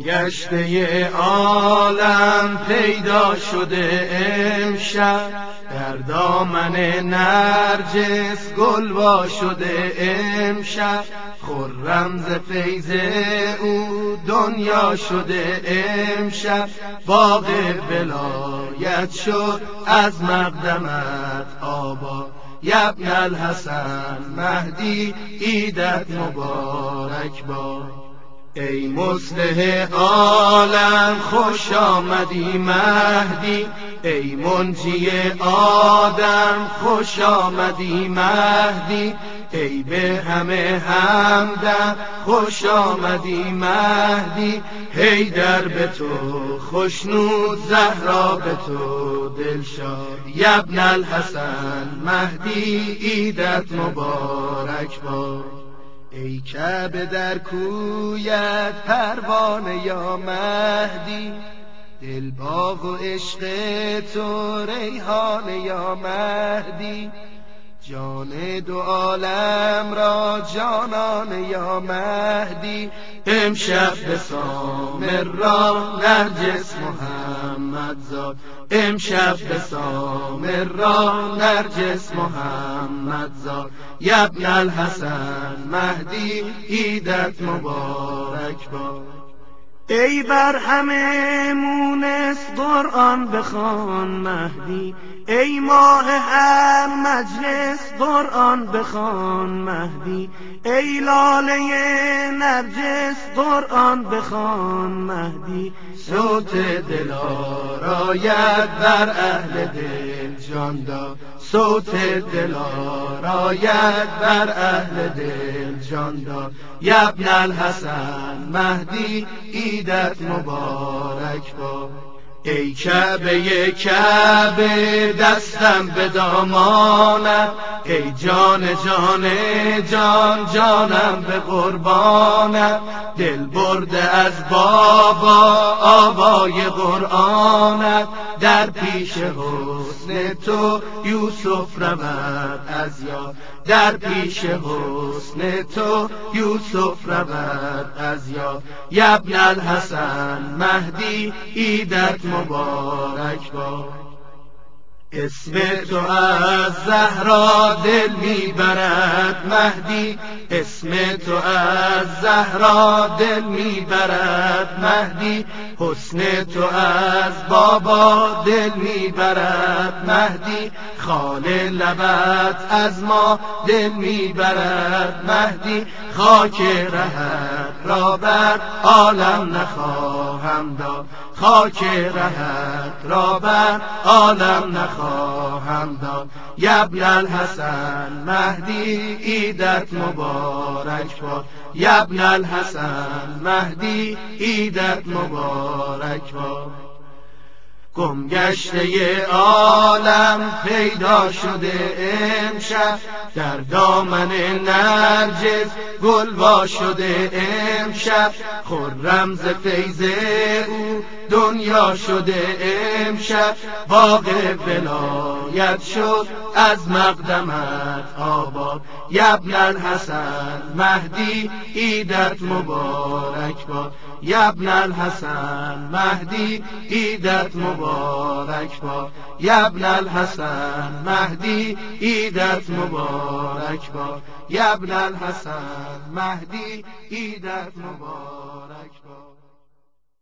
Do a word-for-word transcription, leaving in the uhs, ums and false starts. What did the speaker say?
گشته عالم پیدا شده امشب، در دامن نرجس گل وا شده امشب. خرم ز فیض او دنیا شده امشب، باغ ولایت شد از مقدمت آباد. یبن الحسن مهدی عیدت مبارک باد. ای مصلح عالم خوش آمدی مهدی، ای منجی آدم خوش آمدی مهدی. ای به همه همدم خوش آمدی مهدی. حیدر به تو خوشنود، زهرا به تو دلشاد. یبن الحسن مهدی عیدت مبارک باد. ای کعبه در کویت پروانه یا مهدی، دل باغ و عشق تو ریحانه یا مهدی. جان دو عالم را جانانه یا مهدی. امشب به سامرا نرجس محمد زاد، امشب به سامرا نرجس محمد زاد. یبن الحسن مهدی عیدت مبارک باد. ای بر همه مونس قرآن بخوان مهدی، ای ماه هر مجلس قرآن بخوان مهدی. ای لاله نرجس قرآن بخوان مهدی. صوت دلار آید بر اهل دل جان داد، صوت دلار آید بر اهل دل جان داد. یبن الحسن مهدی عیدت مبارک باد. ای کعبه کعبه دستم به دامانت، ای جان جان جان جانم به قربانت. دل برده از بابا آوای قرآنت، در پیش حسن تو یوسف رود از یاد. در پیش حسن تو یوسف رود از یاد. یبن الحسن مهدی عیدت مبارک باد. اسم تو از زهرا دل میبرد مهدی، اسم تو از زهرا دل میبرد مهدی. حسن تو از بابا دل میبرد مهدی. خال لبت از ما دل میبرد مهدی. خاک رهت را بر عالم نخواهم داد، خاک رهت را بر عالم نخواهم داد. یبن الحسن مهدی عیدت مبارک باد. یبن الحسن مهدی عیدت مبارک باد. گم گشته عالم پیدا شده امشب، در دامن نرجس گل وا شده امشب. خرم ز فیض او دنیا شده امشب، باغ ولایت شد از مقدمت آباد. یبن الحسن مهدی عیدت مبارک باد. یبن الحسن مهدی عیدت مبارک باد. یبن الحسن مهدی عیدت مبارک باد. یبن الحسن مهدی عیدت مبارک.